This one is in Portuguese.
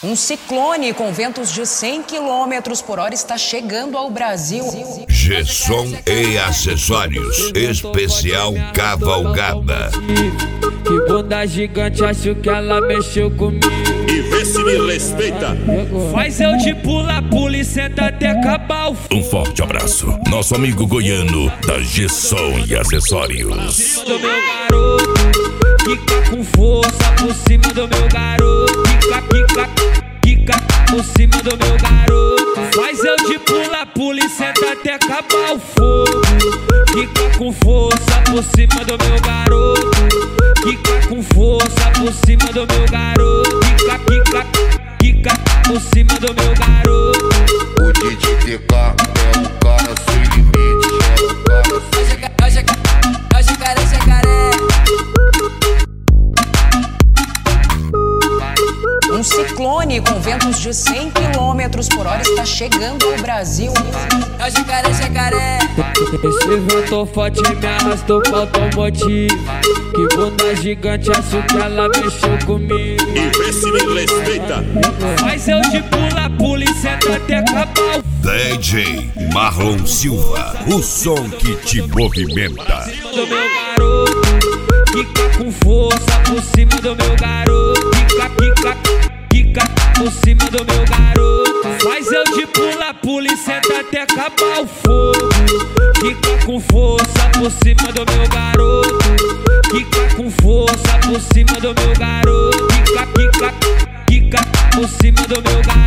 Um ciclone com ventos de 100 km por hora está chegando ao Brasil. G-Som e acessórios, especial cavalgada. Que bunda gigante, acho que ela mexeu comigo. E vê se me respeita. Faz eu de pula e senta até acabar o Um forte abraço, nosso amigo goiano da G-Som e acessórios. do meu garoto, quica com força por cima do meu garoto. Quica por cima do meu garoto. Faz eu de pula e senta até acabar o fogo. Quica com força por cima do meu garoto. Quica com força por cima do meu garoto. Quica por cima do meu garoto. O DJ TK é um cara sem limite, é um cara sem Jacaré. Um ciclone com ventos de 100 km por hora está chegando ao Brasil. Jacaré. Esse vento forte me arrastou pra automotivo. Que bunda gigante, acho que ela mexeu comigo. E vê se me respeita. Faz eu de pula e senta até acabar o DJ Marlon Silva, o som que te movimenta. do meu garoto. Quica com força por cima do meu garoto. Quica por cima do meu garoto. Faz eu de pula e senta até acabar o fogo. Quica com força por cima do meu garoto. Quica com força por cima do meu garoto. Quica por cima do meu garoto.